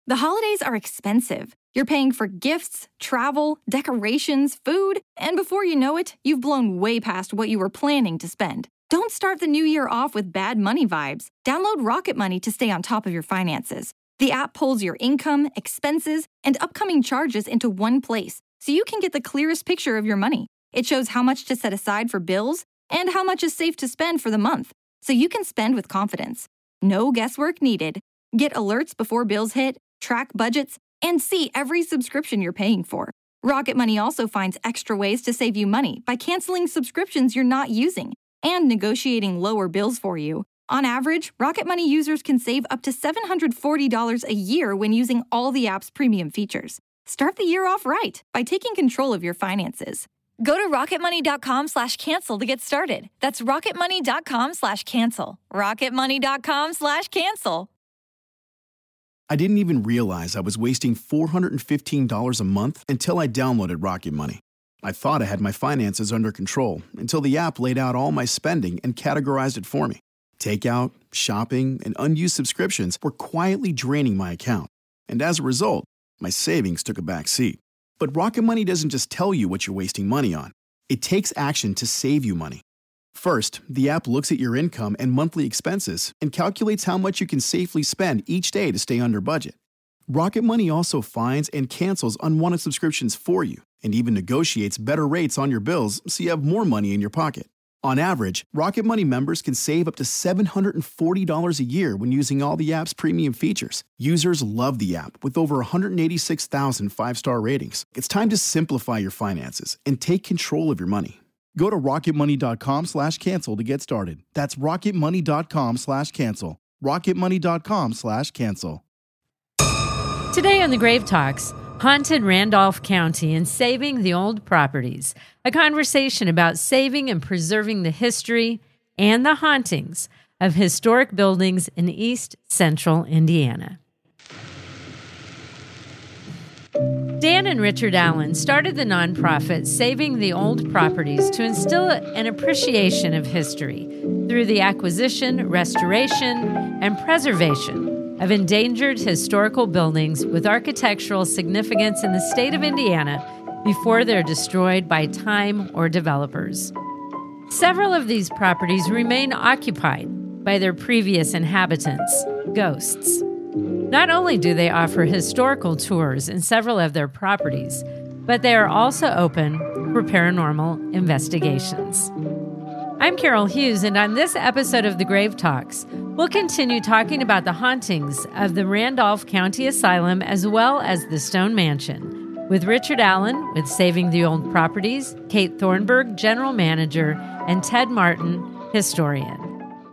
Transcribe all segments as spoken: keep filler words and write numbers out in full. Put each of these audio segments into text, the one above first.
The holidays are expensive. You're paying for gifts, travel, decorations, food, and before you know it, you've blown way past what you were planning to spend. Don't start the new year off with bad money vibes. Download Rocket Money to stay on top of your finances. The app pulls your income, expenses, and upcoming charges into one place, so you can get the clearest picture of your money. It shows how much to set aside for bills and how much is safe to spend for the month, so you can spend with confidence. No guesswork needed. Get alerts before bills hit, track budgets, and see every subscription you're paying for. Rocket Money also finds extra ways to save you money by canceling subscriptions you're not using and negotiating lower bills for you. On average, Rocket Money users can save up to seven hundred forty dollars a year when using all the app's premium features. Start the year off right by taking control of your finances. Go to rocketmoney.com slash cancel to get started. That's rocketmoney.com slash cancel. rocketmoney.com slash cancel. I didn't even realize I was wasting four hundred fifteen dollars a month until I downloaded Rocket Money. I thought I had my finances under control until the app laid out all my spending and categorized it for me. Takeout, shopping, and unused subscriptions were quietly draining my account. And as a result, my savings took a back seat. But Rocket Money doesn't just tell you what you're wasting money on. It takes action to save you money. First, the app looks at your income and monthly expenses and calculates how much you can safely spend each day to stay under budget. Rocket Money also finds and cancels unwanted subscriptions for you and even negotiates better rates on your bills so you have more money in your pocket. On average, Rocket Money members can save up to seven hundred forty dollars a year when using all the app's premium features. Users love the app with over one hundred eighty-six thousand five-star ratings. It's time to simplify your finances and take control of your money. Go to rocketmoney.com slash cancel to get started. That's rocketmoney.com slash cancel. rocketmoney.com slash cancel. Today on The Grave Talks, Haunted Randolph County and Saving the Old Properties, a conversation about saving and preserving the history and the hauntings of historic buildings in East Central Indiana. Dan and Richard Allen started the nonprofit Saving the Old Properties to instill an appreciation of history through the acquisition, restoration, and preservation of endangered historical buildings with architectural significance in the state of Indiana before they're destroyed by time or developers. Several of these properties remain occupied by their previous inhabitants, ghosts. Not only do they offer historical tours in several of their properties, but they are also open for paranormal investigations. I'm Carol Hughes, and on this episode of The Grave Talks, we'll continue talking about the hauntings of the Randolph County Asylum as well as the Stone Mansion, with Richard Allen with Saving the Old Properties, Kate Thornburg, General Manager, and Ted Martin, Historian.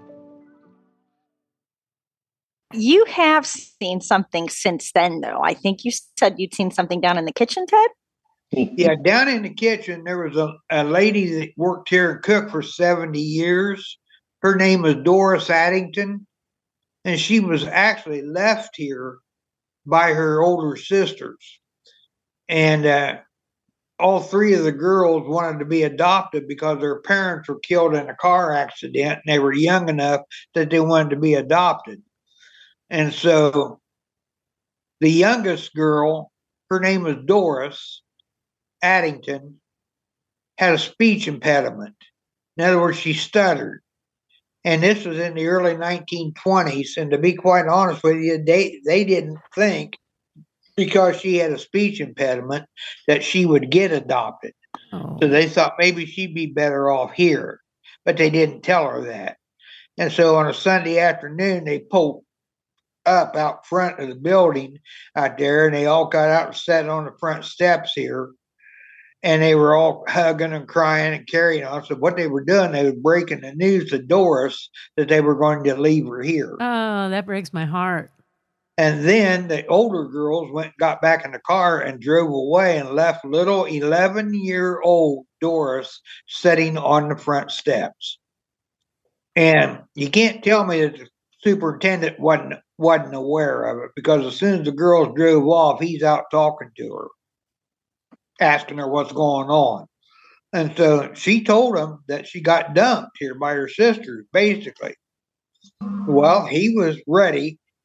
You have seen something since then, though. I think you said you'd seen something down in the kitchen, Ted? Yeah, down in the kitchen, there was a, a lady that worked here and cooked for seventy years. Her name was Doris Addington, and she was actually left here by her older sisters. And uh, all three of the girls wanted to be adopted because their parents were killed in a car accident, and they were young enough that they wanted to be adopted. And so the youngest girl, her name was Doris Addington, had a speech impediment. In other words, she stuttered. And this was in the early nineteen twenties. And to be quite honest with you, they, they didn't think, because she had a speech impediment, that she would get adopted. Oh. So they thought maybe she'd be better off here. But they didn't tell her that. And so on a Sunday afternoon, they pulled up out front of the building out there, and they all got out and sat on the front steps here. And they were all hugging and crying and carrying on. So what they were doing, they were breaking the news to Doris that they were going to leave her here. Oh, that breaks my heart. And then the older girls went, got back in the car and drove away and left little eleven-year-old Doris sitting on the front steps. And you can't tell me that the superintendent wasn't, wasn't aware of it, because as soon as the girls drove off, he's out talking to her, asking her what's going on. And so she told him that she got dumped here by her sisters, basically. Well, he was ready.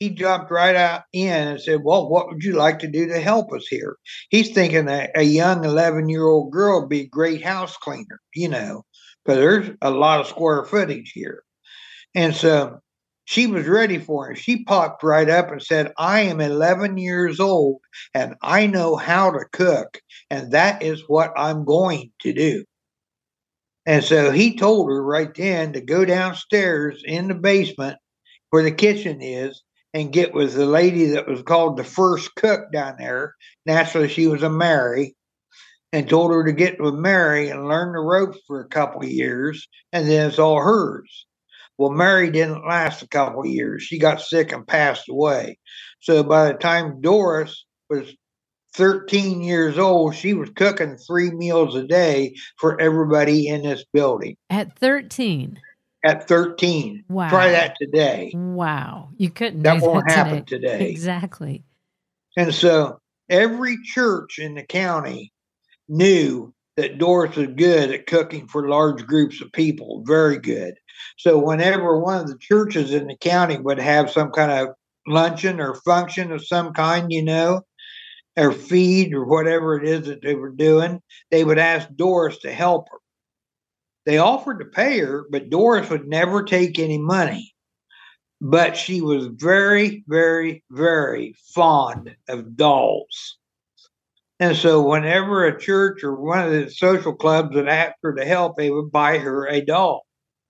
he jumped right out in and said, well, what would you like to do to help us here? He's thinking a, a young eleven-year-old girl would be a great house cleaner, you know, because there's a lot of square footage here. And so she was ready for him. She popped right up and said, I am eleven years old and I know how to cook, and that is what I'm going to do. And so he told her right then to go downstairs in the basement where the kitchen is and get with the lady that was called the first cook down there. Naturally, she was a Mary, and told her to get with Mary and learn the ropes for a couple of years, and then it's all hers. Well, Mary didn't last a couple of years. She got sick and passed away. So by the time Doris was thirteen years old, she was cooking three meals a day for everybody in this building. At thirteen? At thirteen. Wow. Try that today. Wow. You couldn't That do won't that happen today. today. Exactly. And so every church in the county knew that Doris was good at cooking for large groups of people, very good. So whenever one of the churches in the county would have some kind of luncheon or function of some kind, you know, or feed or whatever it is that they were doing, they would ask Doris to help her. They offered to pay her, but Doris would never take any money. But she was very, very, very fond of dolls. And so whenever a church or one of the social clubs would ask her to help, they would buy her a doll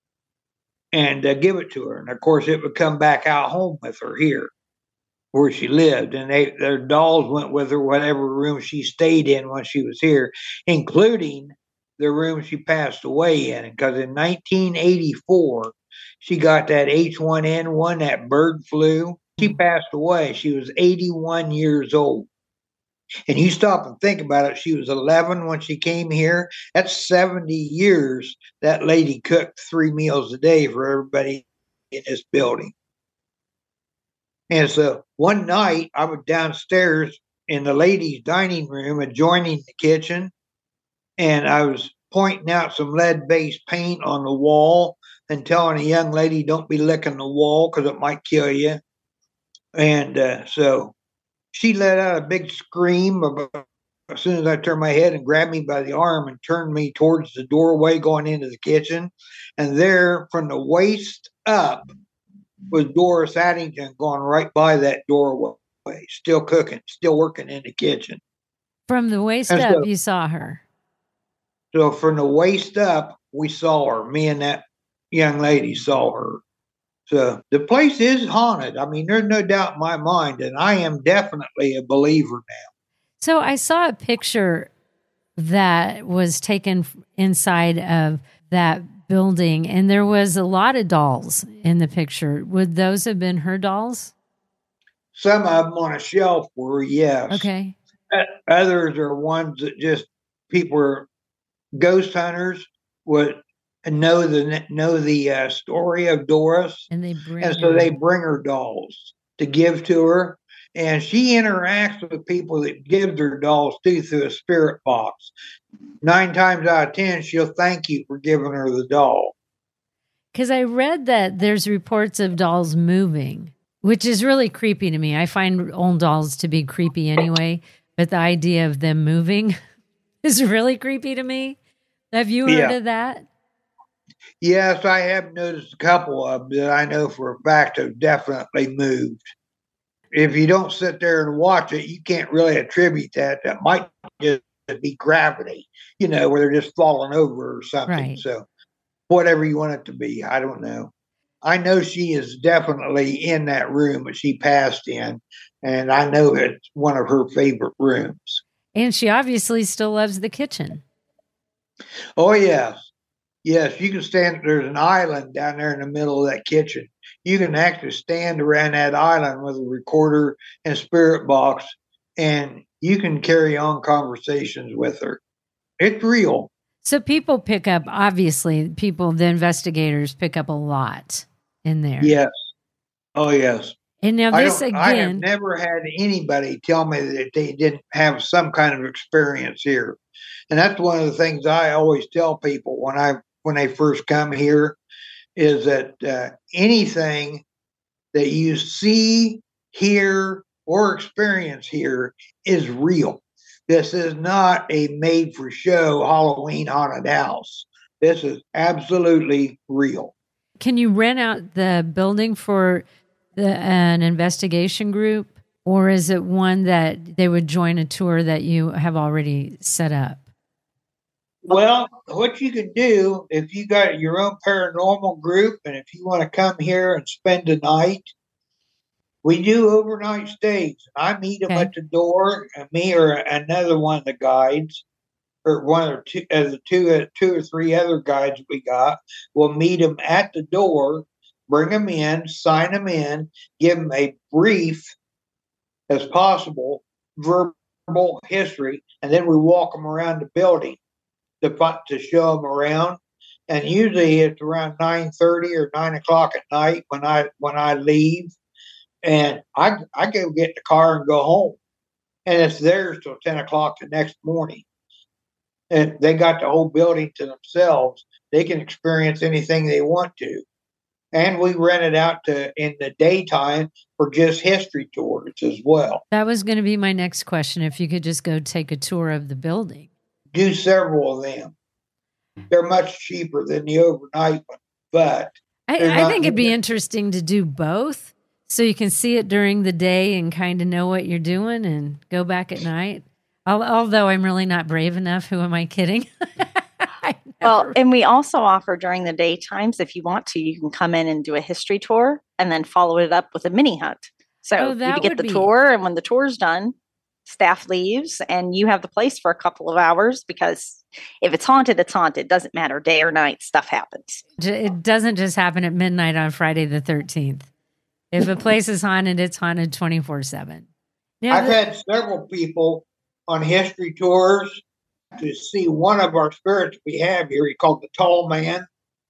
and uh, give it to her. And of course, it would come back out home with her here where she lived. And they, their dolls went with her, whatever room she stayed in when she was here, including the room she passed away in. Because in nineteen eighty-four, she got that H one N one, that bird flu. She passed away. She was eighty-one years old. And you stop and think about it, she was eleven when she came here. That's seventy years that lady cooked three meals a day for everybody in this building. And so one night I was downstairs in the ladies' dining room adjoining the kitchen, and I was pointing out some lead-based paint on the wall and telling a young lady, don't be licking the wall because it might kill you. And uh, so she let out a big scream about, as soon as I turned my head, and grabbed me by the arm and turned me towards the doorway going into the kitchen. And there, from the waist up, was Doris Addington going right by that doorway, still cooking, still working in the kitchen. From the waist and up, so, you saw her. So from the waist up, we saw her. Me and that young lady saw her. So the place is haunted. I mean, there's no doubt in my mind, and I am definitely a believer now. So I saw a picture that was taken inside of that building, and there was a lot of dolls in the picture. Would those have been her dolls? Some of them on a shelf were, yes. Okay. Others are ones that just people are ghost hunters would know the know the uh, story of Doris, and they bring and so her. they bring her dolls to give to her, and she interacts with people that give their dolls to through a spirit box. Nine times out of ten, she'll thank you for giving her the doll. Because I read that there's reports of dolls moving, which is really creepy to me. I find old dolls to be creepy anyway, but the idea of them moving is really creepy to me. Have you heard Yeah. of that? Yes, I have noticed a couple of them that I know for a fact have definitely moved. If you don't sit there and watch it, you can't really attribute that. That might just be gravity, you know, where they're just falling over or something. Right. So whatever you want it to be, I don't know. I know she is definitely in that room that she passed in, and I know it's one of her favorite rooms. And she obviously still loves the kitchen. Oh, yes. Yes, you can stand, there's an island down there in the middle of that kitchen. You can actually stand around that island with a recorder and spirit box, and you can carry on conversations with her. It's real. So people pick up, obviously, people, the investigators pick up a lot in there. Yes. Oh, yes. And now I, this don't- I have again, never had anybody tell me that they didn't have some kind of experience here. And that's one of the things I always tell people when I when they first come here, is that uh, anything that you see hear or experience here is real. This is not a made-for-show Halloween haunted house. This is absolutely real. Can you rent out the building for the, an investigation group, or is it one that they would join a tour that you have already set up? Well, what you can do if you got your own paranormal group and if you want to come here and spend a night, we do overnight stays. I meet them Okay. at the door, and me or another one of the guides, or one or two, uh, the two, uh, two or three other guides we got, will meet them at the door, bring them in, sign them in, give them a brief as possible verbal history, and then we walk them around the building to to show them around. And usually it's around nine thirty or nine o'clock at night when I when I leave, and I I go get in the car and go home, and it's theirs till ten o'clock the next morning. And they got the whole building to themselves. They can experience anything they want to. And we rent it out to in the daytime for just history tours as well. That was going to be my next question. If you could just go take a tour of the building. Do several of them. They're much cheaper than the overnight one, but I, I think it'd be interesting to do both, so you can see it during the day and kind of know what you're doing and go back at night. Although I'm really not brave enough. Who am I kidding? Well, and we also offer during the daytimes, if you want to, you can come in and do a history tour and then follow it up with a mini hunt. So Oh, you that get would the be- tour, and when the tour's done, staff leaves and you have the place for a couple of hours, because if it's haunted, it's haunted. Doesn't matter, day or night, stuff happens. It doesn't just happen at midnight on Friday the thirteenth. If a place is haunted, it's haunted twenty-four seven. I've had several people on history tours to see one of our spirits we have here. He called the Tall Man,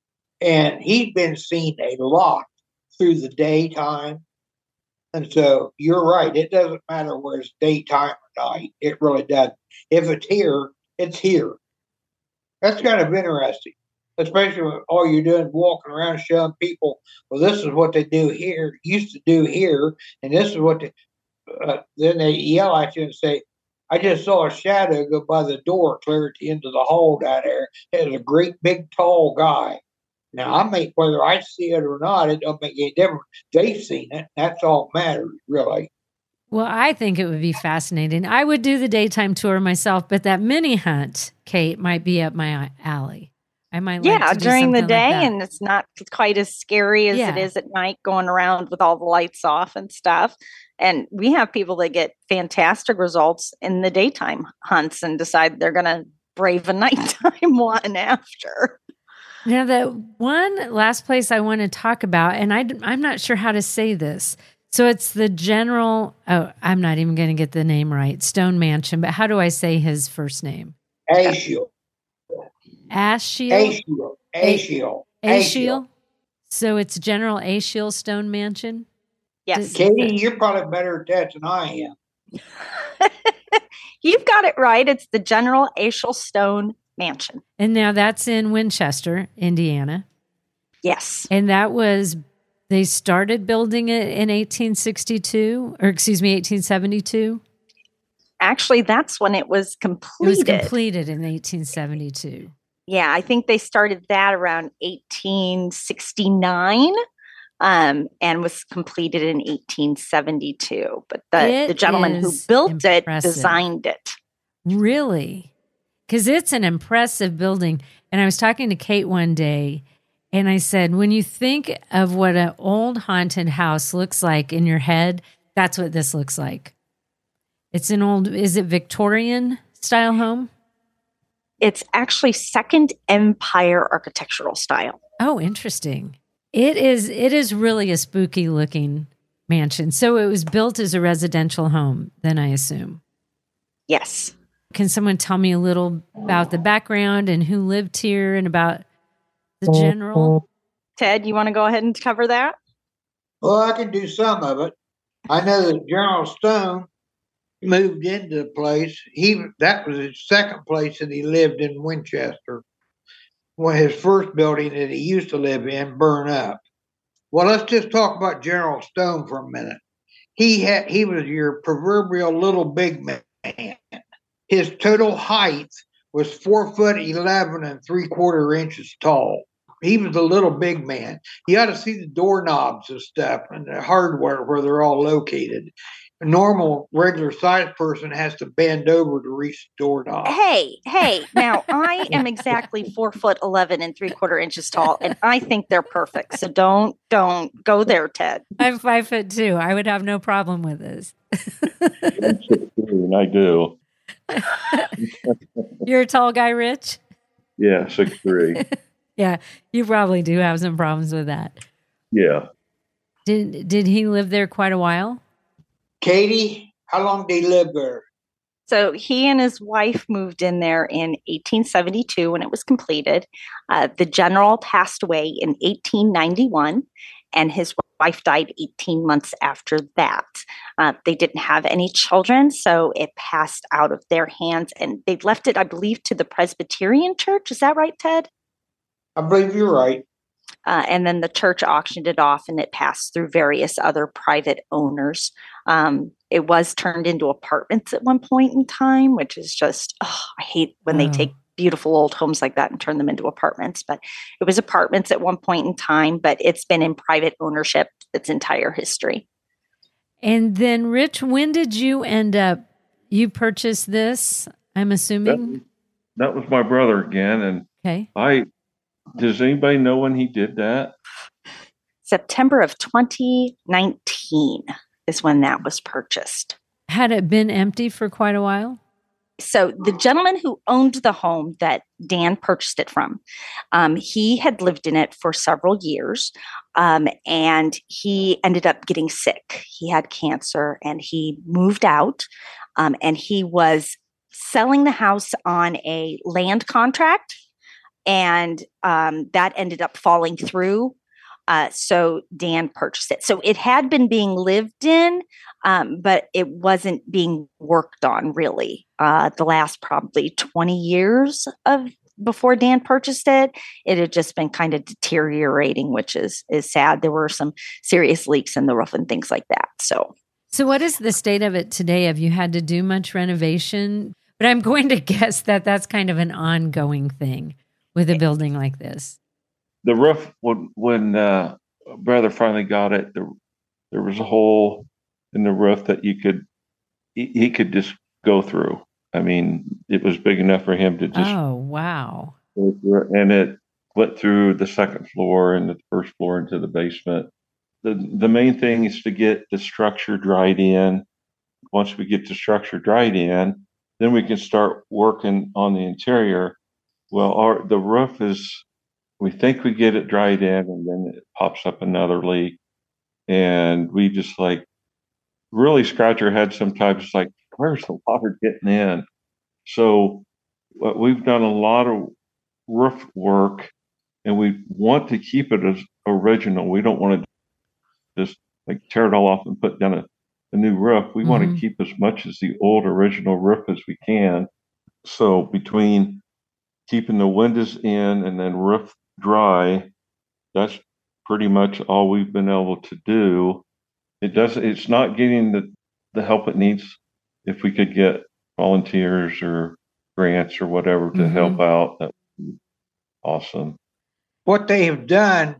and he'd been seen a lot through the daytime. And so you're right. It doesn't matter whether it's daytime or night. It really doesn't. If it's here, it's here. That's kind of interesting, especially when all you're doing is walking around showing people, well, this is what they do here, used to do here, and this is what they, uh, then they yell at you and say, I just saw a shadow go by the door clear at the end of the hall down there. It was a great big tall guy. Now, I make whether I see it or not, it don't make any difference. They've seen it. That's all that matters, really. Well, I think it would be fascinating. I would do the daytime tour myself, but that mini hunt, Kate, might be up my alley. I might like Yeah, to do during the something like day, that. and it's not quite as scary as Yeah. it is at night, going around with all the lights off and stuff. And we have people that get fantastic results in the daytime hunts and decide they're going to brave a nighttime one after. Now, the one last place I want to talk about, and I, I'm not sure how to say this. So it's the General, oh, I'm not even going to get the name right, Stone Mansion, but how do I say his first name? Ashiel. Ashiel? Ashiel. Ashiel. Ashiel? So it's General Ashiel Stone Mansion? Yes. Katie, you're probably better at that than I am. You've got it right. It's the General Ashiel Stone Mansion. And now that's in Winchester, Indiana. Yes. And that was, they started building it in eighteen sixty-two, or excuse me, eighteen seventy-two. Actually, that's when it was It completed. was completed in eighteen seventy-two. Yeah, I think they started that around eighteen sixty-nine, um, and was completed in eighteen seventy-two. But the, It the gentleman who is built it impressive. designed it. Really? Because it's an impressive building. And I was talking to Kate one day, and I said, when you think of what an old haunted house looks like in your head, that's what this looks like. It's an old, is it Victorian style home? It's actually Second Empire architectural style. Oh, interesting. It is, it is really a spooky looking mansion. So it was built as a residential home, then I assume. Yes. Can someone tell me a little about the background and who lived here and about the general? Ted, you want to go ahead and cover that? Well, I can do some of it. I know that General Stone moved into the place. He that was his second place that he lived in Winchester. When his first building that he used to live in burned up. Well, let's just talk about General Stone for a minute. he had he was your proverbial little big man. His total height was four foot eleven and three quarter inches tall. He was a little big man. You ought to see the doorknobs and stuff and the hardware where they're all located. A normal, regular sized person has to bend over to reach the doorknob. Hey, hey, now I am exactly four foot eleven and three quarter inches tall, and I think they're perfect. So don't, don't go there, Ted. I'm five foot two. I would have no problem with this. I'm six three, and I do. You're a tall guy, Rich? Yeah, six three. Yeah, you probably do have some problems with that. Yeah. Did Did he live there quite a while? Katie, how long did he live there? So he and his wife moved in there in eighteen seventy-two when it was completed. Uh, the general passed away in eighteen ninety-one, and his wife died eighteen months after that. Uh, they didn't have any children, so it passed out of their hands, and they left it, I believe, to the Presbyterian Church. Is that right, Ted? I believe you're right. Uh, and then the church auctioned it off, and it passed through various other private owners. Um, it was turned into apartments at one point in time, which is just, oh, I hate when Wow. they take beautiful old homes like that and turn them into apartments. But it was apartments at one point in time, but it's been in private ownership its entire history. And then, Rich, when did you end up, you purchased this, I'm assuming? That, that was my brother again. And Okay. I, does anybody know when he did that? September of twenty nineteen is when that was purchased. Had it been empty for quite a while? So the gentleman who owned the home that Dan purchased it from, um, he had lived in it for several years, um, and he ended up getting sick. He had cancer, and he moved out, um, and he was selling the house on a land contract, and um, that ended up falling through. Uh, so Dan purchased it. So it had been being lived in, um, but it wasn't being worked on really. Uh, the last probably twenty years of before Dan purchased it, it had just been kind of deteriorating, which is is sad. There were some serious leaks in the roof and things like that. So, So what is the state of it today? Have you had to do much renovation? But I'm going to guess that that's kind of an ongoing thing with a building like this. The roof, when, when uh, brother finally got it, there, there was a hole in the roof that you could, he, he could just go through. I mean, it was big enough for him to just Oh, wow. go through, and it went through the second floor and the first floor into the basement. The, the main thing is to get the structure dried in. Once we get the structure dried in, then we can start working on the interior. Well, our, the roof is, we think we get it dried in, and then it pops up another leak. And we just like really scratch our head sometimes, like, where's the water getting in? So what we've done a lot of roof work, and we want to keep it as original. We don't want to just like tear it all off and put down a, a new roof. We mm-hmm. want to keep as much as the old original roof as we can. So between keeping the windows in and then roof dry, that's pretty much all we've been able to do. It does, it's not getting the, the help it needs. If we could get volunteers or grants or whatever to mm-hmm. help out, that would be awesome. What they have done,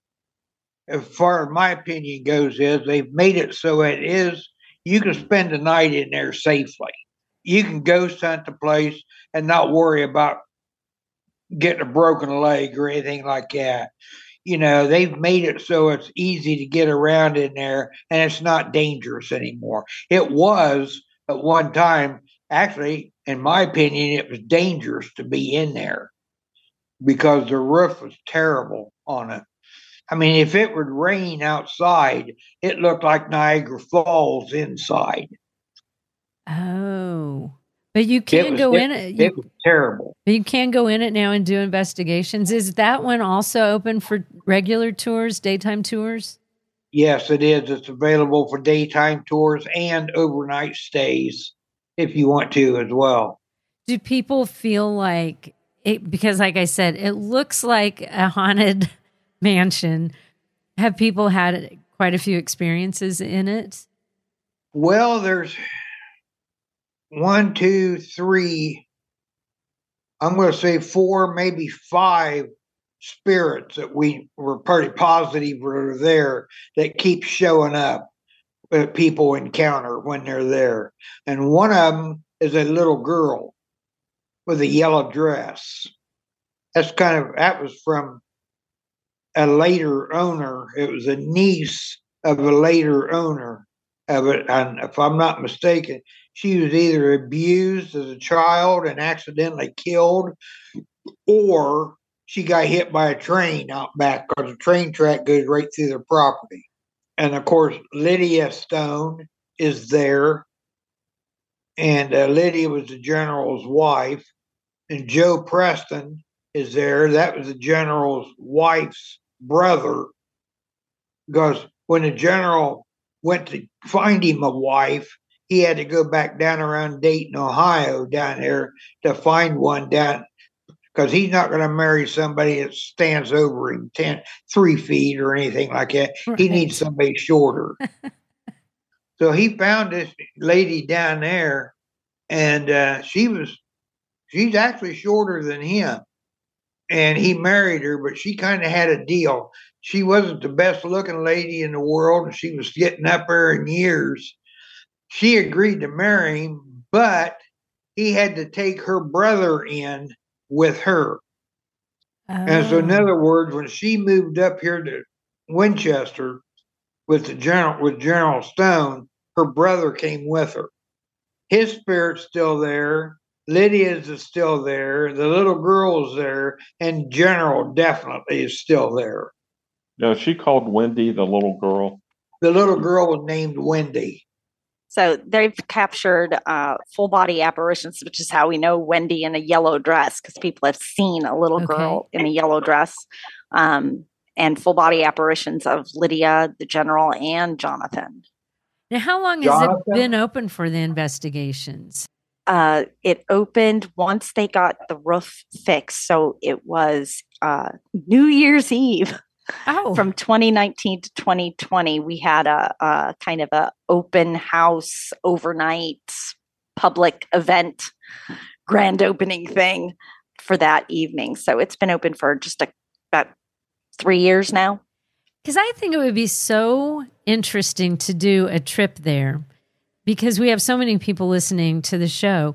as far as my opinion goes, is they've made it so it is, you can spend the night in there safely. You can ghost hunt the place and not worry about getting a broken leg or anything like that. You know, they've made it so it's easy to get around in there, and it's not dangerous anymore. It was at one time, actually, in my opinion, it was dangerous to be in there because the roof was terrible on it. I mean, if it would rain outside, it looked like Niagara Falls inside. Oh. But you can was, go it, in it. You, it was terrible. But you can go in it now and do investigations. Is that one also open for regular tours, daytime tours? Yes, it is. It's available for daytime tours and overnight stays if you want to as well. Do people feel like it, because like I said, it looks like a haunted mansion. Have people had quite a few experiences in it? Well, there's one, two, three, I'm going to say four, maybe five spirits that we were pretty positive were there that keep showing up that people encounter when they're there. And one of them is a little girl with a yellow dress. That's kind of, that was from a later owner. It was a niece of a later owner of it. And if I'm not mistaken, she was either abused as a child and accidentally killed, or she got hit by a train out back because the train track goes right through their property. And of course, Lydia Stone is there. And uh, Lydia was the general's wife. And Joe Preston is there. That was the general's wife's brother. Because when the general went to find him a wife, he had to go back down around Dayton, Ohio, down there to find one down, because he's not going to marry somebody that stands over him ten, three feet or anything like that. Right. He needs somebody shorter. So he found this lady down there, and uh, she was, she's actually shorter than him. And he married her, but she kind of had a deal. She wasn't the best looking lady in the world, and she was getting up there in years. She agreed to marry him, but he had to take her brother in with her. Oh. And so, in other words, when she moved up here to Winchester with the general, with General Stone, her brother came with her. His spirit's still there. Lydia's is still there. The little girl's there, and General definitely is still there. No, she called Wendy the little girl. The little girl was named Wendy. So they've captured uh, full body apparitions, which is how we know Wendy in a yellow dress, because people have seen a little okay. girl in a yellow dress, um, and full body apparitions of Lydia, the general, and Jonathan. Now, how long Jonathan? has it been open for the investigations? Uh, it opened once they got the roof fixed. So it was uh, New Year's Eve. Oh. From twenty nineteen to twenty twenty, we had a, a kind of a open house overnight public event, grand opening thing for that evening. So it's been open for just a, about three years now. Because I think it would be so interesting to do a trip there, because we have so many people listening to the show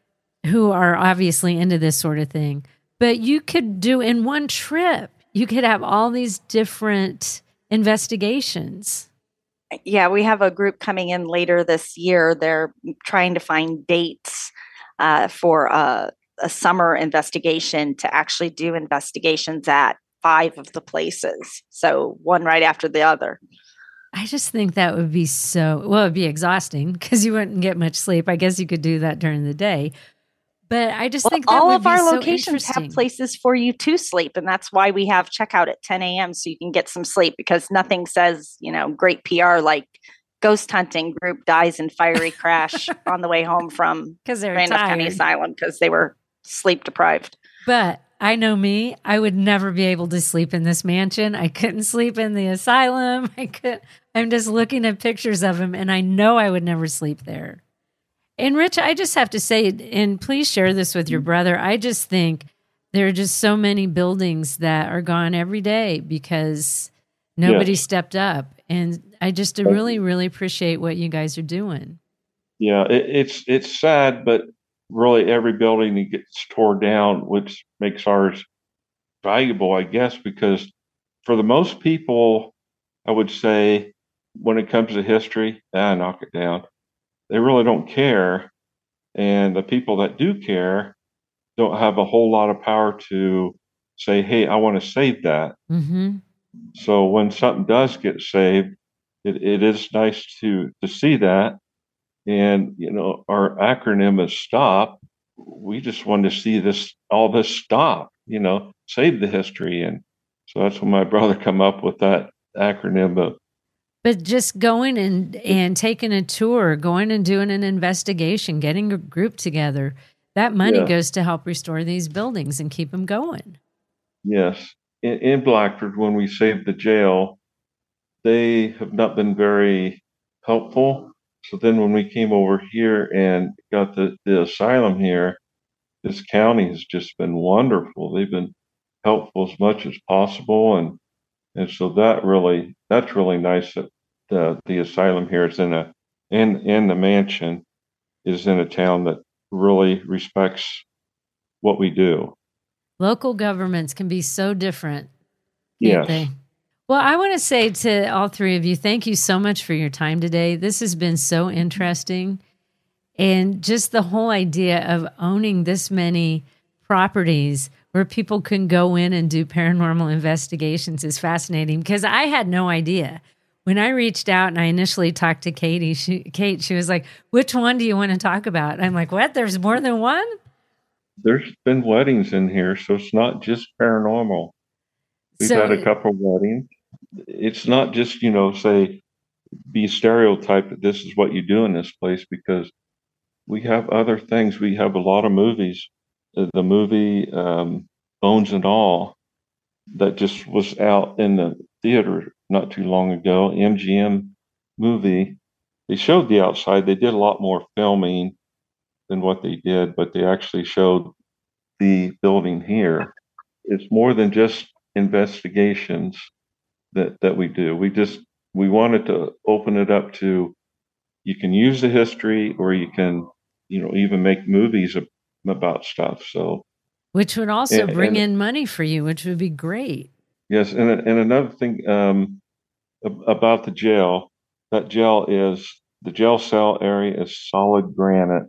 who are obviously into this sort of thing. But you could do in one trip, you could have all these different investigations. Yeah, we have a group coming in later this year. They're trying to find dates uh, for a, a summer investigation to actually do investigations at five of the places. So one right after the other. I just think that would be so, well, it'd be exhausting because you wouldn't get much sleep. I guess you could do that during the day. But I just well, think that all would of be our so locations have places for you to sleep. And that's why we have checkout at ten a.m. so you can get some sleep, because nothing says, you know, great P R like ghost hunting group dies in fiery crash on the way home from Randolph County Asylum because they were sleep deprived. But I know me, I would never be able to sleep in this mansion. I couldn't sleep in the asylum. I could. I'm just looking at pictures of him, and I know I would never sleep there. And Rich, I just have to say, and please share this with your brother, I just think there are just so many buildings that are gone every day because nobody yes. stepped up. And I just really, really appreciate what you guys are doing. Yeah, it, it's it's sad, but really every building that gets torn down, which makes ours valuable, I guess, because for the most people, I would say, when it comes to history, ah, knock it down. They really don't care. And the people that do care don't have a whole lot of power to say, hey, I want to save that. Mm-hmm. So when something does get saved, it, it is nice to, to see that. And, you know, our acronym is STOP. We just want to see this, all this stop, you know, save the history. And so that's when my brother come up with that acronym of, but just going and, and taking a tour, going and doing an investigation, getting a group together, that money yeah. goes to help restore these buildings and keep them going. Yes. In, in Blackford, when we saved the jail, they have not been very helpful. So then when we came over here and got the, the asylum here, this county has just been wonderful. They've been helpful as much as possible. And, and so that really, that's really nice that the, the asylum here is in a, and, and the mansion is in a town that really respects what we do. Local governments can be so different, Yes. can't they? Well, I want to say to all three of you, thank you so much for your time today. This has been so interesting. And just the whole idea of owning this many properties where people can go in and do paranormal investigations is fascinating, because I had no idea. When I reached out and I initially talked to Katie, she, Kate, she was like, which one do you want to talk about? I'm like, what? There's more than one? There's been weddings in here, so it's not just paranormal. We've So- had a couple of weddings. It's not just, you know, say, be stereotyped that this is what you do in this place, because we have other things. We have a lot of movies. The, the movie um, Bones and All that just was out in the theater not too long ago, M G M movie. They showed the outside. They did a lot more filming than what they did, but they actually showed the building here. It's more than just investigations that, that we do. We just, we wanted to open it up to, you can use the history, or you can, you know, even make movies ab- about stuff. So, Which would also And- bring and- in money for you, which would be great. yes. And, and another thing um, ab- about the jail, that jail is, the jail cell area is solid granite.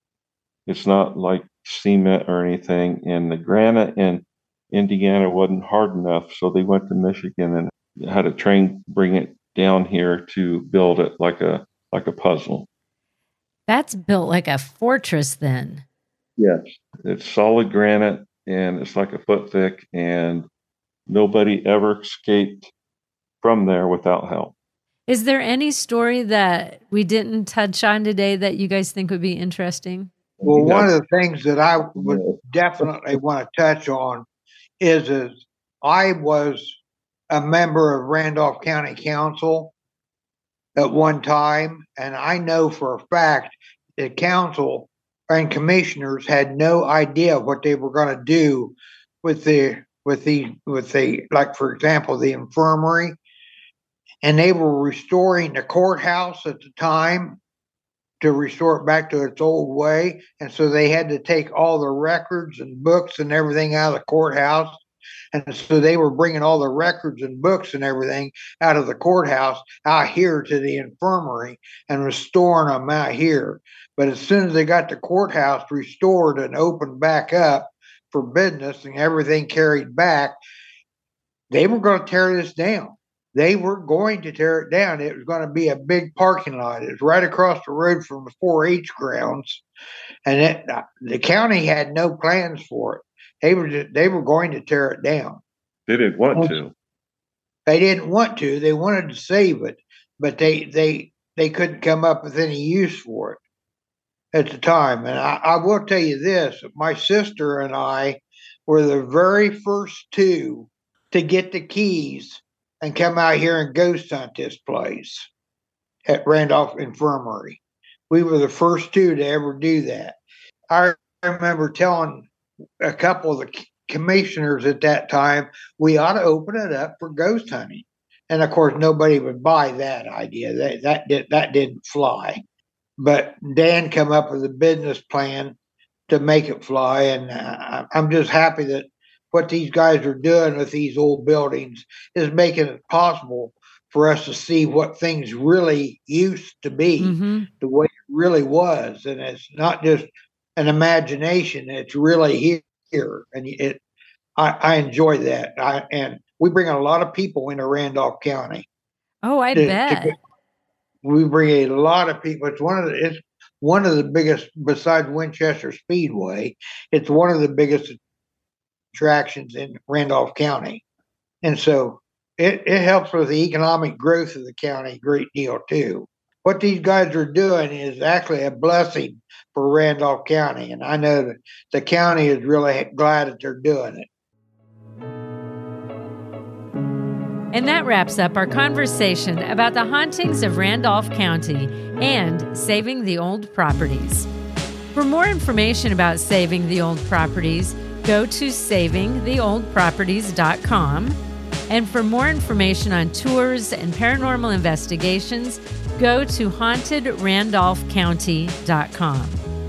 It's not like cement or anything. And the granite in Indiana wasn't hard enough. So they went to Michigan and had a train bring it down here to build it like a, like a puzzle. That's built like a fortress then. Yes. It's solid granite and it's like a foot thick, and nobody ever escaped from there without help. Is there any story that we didn't touch on today that you guys think would be interesting? Well, We one have- of the things that I would definitely want to touch on is, is I was a member of Randolph County Council at one time, and I know for a fact the council and commissioners had no idea what they were going to do with the with the with the like, for example, the infirmary, and they were restoring the courthouse at the time to restore it back to its old way. And so they had to take all the records and books and everything out of the courthouse. And so they were bringing all the records and books and everything out of the courthouse out here to the infirmary and restoring them out here. But as soon as they got the courthouse restored and opened back up for business and everything carried back, they were going to tear this down. They were going to tear it down. It was going to be a big parking lot. It was right across the road from the four H grounds. And it, the county had no plans for it. They were just, they were going to tear it down. They didn't want to. They didn't want to. They wanted to save it, but they they they couldn't come up with any use for it at the time. And I, I will tell you this: my sister and I were the very first two to get the keys and come out here and ghost hunt this place at Randolph Infirmary. We were the first two to ever do that. I remember telling a couple of the commissioners at that time, we ought to open it up for ghost hunting. And of course, nobody would buy that idea. That that did, that didn't fly. But Dan came up with a business plan to make it fly, and uh, I'm just happy that what these guys are doing with these old buildings is making it possible for us to see what things really used to be, Mm-hmm. the way it really was. And it's not just an imagination, it's really here. And it, I, I enjoy that. I, and we bring a lot of people into Randolph County. Oh, I to- to bet. go- we bring a lot of people. It's one of the, it's one of the biggest, besides Winchester Speedway, it's one of the biggest attractions in Randolph County. And so it, it helps with the economic growth of the county a great deal too. What these guys are doing is actually a blessing for Randolph County. And I know that the county is really glad that they're doing it. And that wraps up our conversation about the hauntings of Randolph County and Saving the Old Properties. For more information about Saving the Old Properties, go to saving the old properties dot com. And for more information on tours and paranormal investigations, go to haunted randolph county dot com.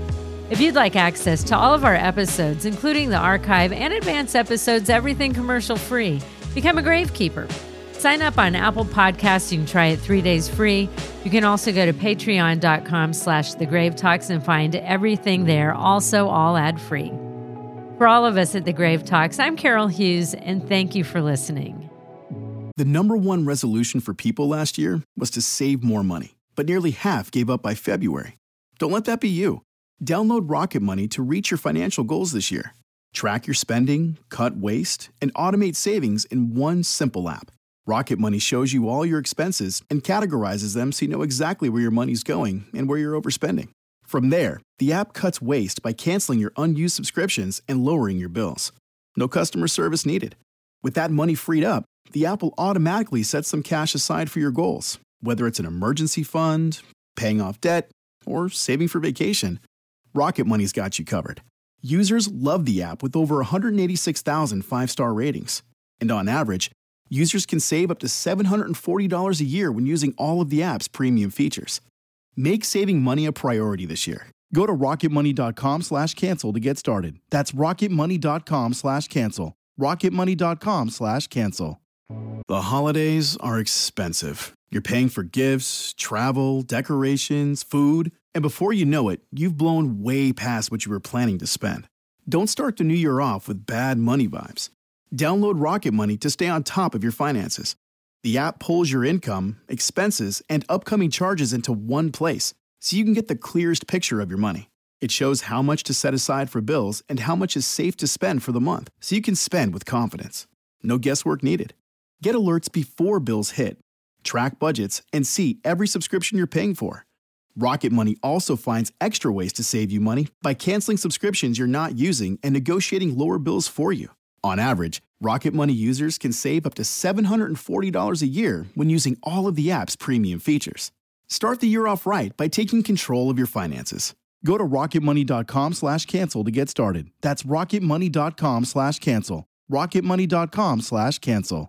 If you'd like access to all of our episodes, including the archive and advanced episodes, everything commercial free, become a gravekeeper. Sign up on Apple Podcasts. You can try it three days free. You can also go to patreon dot com slash the grave talks and find everything there, also all ad free. For all of us at The Grave Talks, I'm Carol Hughes, and thank you for listening. The number one resolution for people last year was to save more money, but nearly half gave up by February. Don't let that be you. Download Rocket Money to reach your financial goals this year. Track your spending, cut waste, and automate savings in one simple app. Rocket Money shows you all your expenses and categorizes them so you know exactly where your money's going and where you're overspending. From there, the app cuts waste by canceling your unused subscriptions and lowering your bills. No customer service needed. With that money freed up, the app will automatically set some cash aside for your goals, whether it's an emergency fund, paying off debt, or saving for vacation. Rocket Money's got you covered. Users love the app with over one hundred eighty-six thousand five-star ratings. And on average, users can save up to seven hundred forty dollars a year when using all of the app's premium features. Make saving money a priority this year. Go to rocketmoney.com slash cancel to get started. That's rocketmoney.com slash cancel. rocketmoney.com slash cancel. The holidays are expensive. You're paying for gifts, travel, decorations, food, and before you know it, you've blown way past what you were planning to spend. Don't start the new year off with bad money vibes. Download Rocket Money to stay on top of your finances. The app pulls your income, expenses, and upcoming charges into one place, so you can get the clearest picture of your money. It shows how much to set aside for bills and how much is safe to spend for the month, so you can spend with confidence. No guesswork needed. Get alerts before bills hit. Track budgets and see every subscription you're paying for. Rocket Money also finds extra ways to save you money by canceling subscriptions you're not using and negotiating lower bills for you. On average, Rocket Money users can save up to seven hundred forty dollars a year when using all of the app's premium features. Start the year off right by taking control of your finances. Go to rocketmoney.com slash cancel to get started. That's rocketmoney.com slash cancel. rocketmoney.com slash cancel.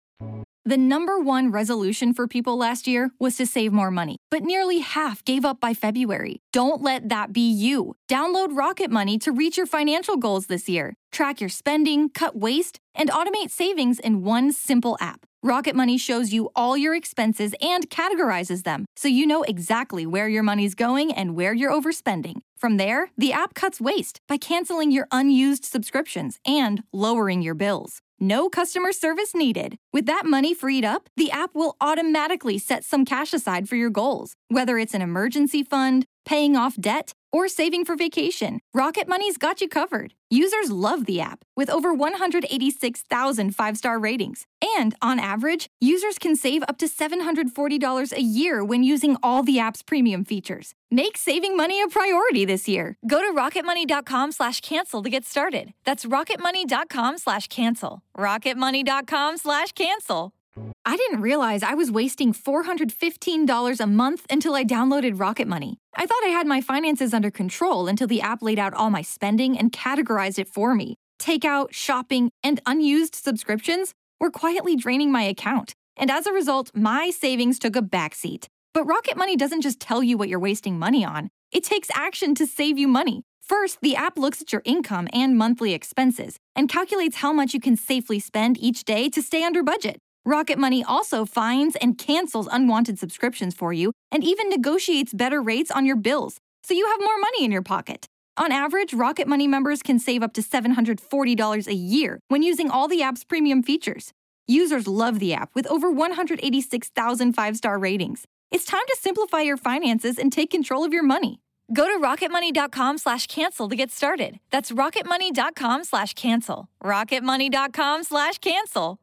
The number one resolution for people last year was to save more money, but nearly half gave up by February. Don't let that be you. Download Rocket Money to reach your financial goals this year. Track your spending, cut waste, and automate savings in one simple app. Rocket Money shows you all your expenses and categorizes them, so you know exactly where your money's going and where you're overspending. From there, the app cuts waste by canceling your unused subscriptions and lowering your bills. No customer service needed. With that money freed up, the app will automatically set some cash aside for your goals, whether it's an emergency fund, paying off debt, or saving for vacation. Rocket Money's got you covered. Users love the app with over one hundred eighty-six thousand five-star ratings. And on average, users can save up to seven hundred forty dollars a year when using all the app's premium features. Make saving money a priority this year. Go to rocketmoney.com slash cancel to get started. That's rocketmoney.com slash cancel. rocketmoney.com slash cancel. I didn't realize I was wasting four hundred fifteen dollars a month until I downloaded Rocket Money. I thought I had my finances under control until the app laid out all my spending and categorized it for me. Takeout, shopping, and unused subscriptions were quietly draining my account, and as a result, my savings took a backseat. But Rocket Money doesn't just tell you what you're wasting money on. It takes action to save you money. First, the app looks at your income and monthly expenses and calculates how much you can safely spend each day to stay under budget. Rocket Money also finds and cancels unwanted subscriptions for you and even negotiates better rates on your bills, so you have more money in your pocket. On average, Rocket Money members can save up to seven hundred forty dollars a year when using all the app's premium features. Users love the app with over one hundred eighty-six thousand five-star ratings. It's time to simplify your finances and take control of your money. Go to rocketmoney.com slash cancel to get started. That's rocketmoney.com slash cancel. rocketmoney.com slash cancel.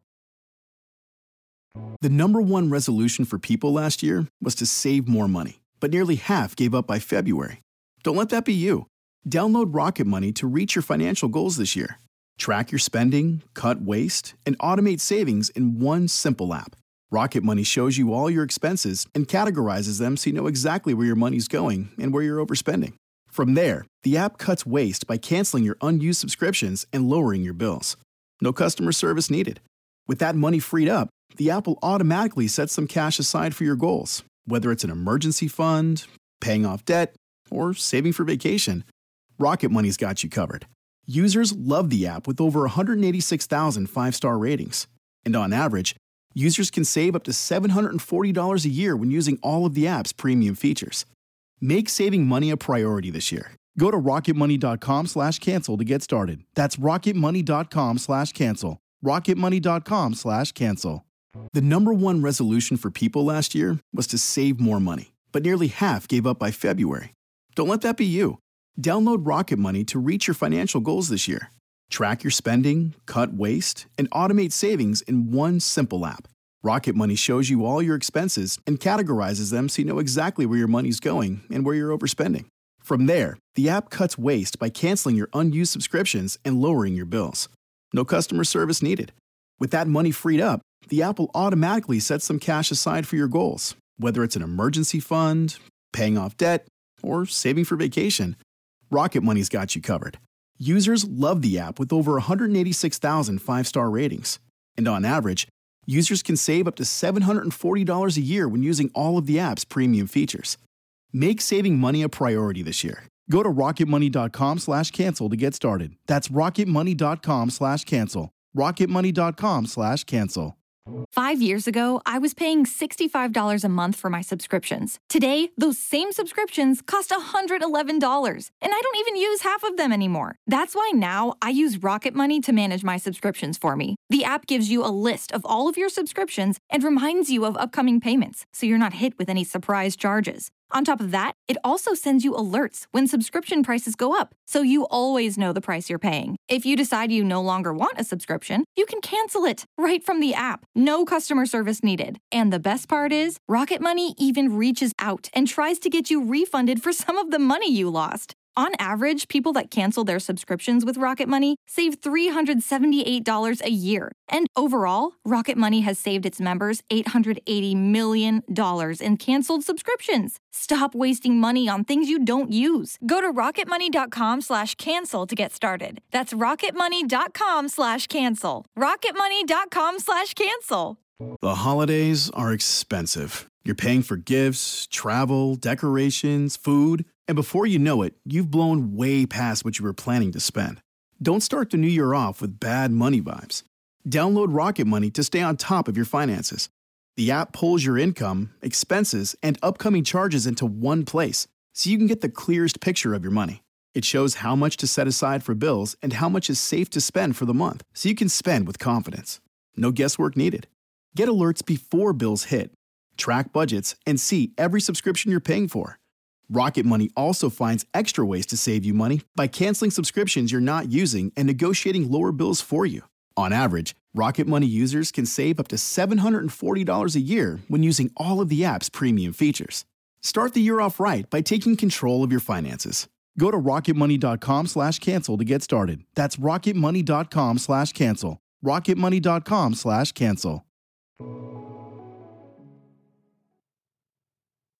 The number one resolution for people last year was to save more money, but nearly half gave up by February. Don't let that be you. Download Rocket Money to reach your financial goals this year. Track your spending, cut waste, and automate savings in one simple app. Rocket Money shows you all your expenses and categorizes them so you know exactly where your money's going and where you're overspending. From there, the app cuts waste by canceling your unused subscriptions and lowering your bills. No customer service needed. With that money freed up, the app will automatically set some cash aside for your goals, whether it's an emergency fund, paying off debt, or saving for vacation. Rocket Money's got you covered. Users love the app with over one hundred eighty-six thousand five-star ratings. And on average, users can save up to seven hundred forty dollars a year when using all of the app's premium features. Make saving money a priority this year. Go to rocketmoney.com slash cancel to get started. That's rocketmoney.com slash cancel. rocketmoney.com slash cancel. The number one resolution for people last year was to save more money, but nearly half gave up by February. Don't let that be you. Download Rocket Money to reach your financial goals this year. Track your spending, cut waste, and automate savings in one simple app. Rocket Money shows you all your expenses and categorizes them so you know exactly where your money's going and where you're overspending. From there, the app cuts waste by canceling your unused subscriptions and lowering your bills. No customer service needed. With that money freed up, the app will automatically set some cash aside for your goals, whether it's an emergency fund, paying off debt, or saving for vacation. Rocket Money's got you covered. Users love the app with over one hundred eighty-six thousand five-star ratings. And on average, users can save up to seven hundred forty dollars a year when using all of the app's premium features. Make saving money a priority this year. Go to rocketmoney.com slash cancel to get started. That's rocketmoney.com slash cancel. rocketmoney.com slash cancel. Five years ago, I was paying sixty-five dollars a month for my subscriptions. Today, those same subscriptions cost one hundred eleven dollars, and I don't even use half of them anymore. That's why now I use Rocket Money to manage my subscriptions for me. The app gives you a list of all of your subscriptions and reminds you of upcoming payments, so you're not hit with any surprise charges. On top of that, it also sends you alerts when subscription prices go up, so you always know the price you're paying. If you decide you no longer want a subscription, you can cancel it right from the app. No customer service needed. And the best part is, Rocket Money even reaches out and tries to get you refunded for some of the money you lost. On average, people that cancel their subscriptions with Rocket Money save three hundred seventy-eight dollars a year. And overall, Rocket Money has saved its members eight hundred eighty million dollars in canceled subscriptions. Stop wasting money on things you don't use. Go to rocketmoney.com slash cancel to get started. That's rocketmoney.com slash cancel. rocketmoney.com slash cancel. The holidays are expensive. You're paying for gifts, travel, decorations, food, and before you know it, you've blown way past what you were planning to spend. Don't start the new year off with bad money vibes. Download Rocket Money to stay on top of your finances. The app pulls your income, expenses, and upcoming charges into one place, so you can get the clearest picture of your money. It shows how much to set aside for bills and how much is safe to spend for the month, so you can spend with confidence. No guesswork needed. Get alerts before bills hit. Track budgets and see every subscription you're paying for. Rocket Money also finds extra ways to save you money by canceling subscriptions you're not using and negotiating lower bills for you. On average, Rocket Money users can save up to seven hundred forty dollars a year when using all of the app's premium features. Start the year off right by taking control of your finances. Go to rocketmoney.com slash cancel to get started. That's rocketmoney.com slash cancel. rocketmoney.com slash cancel.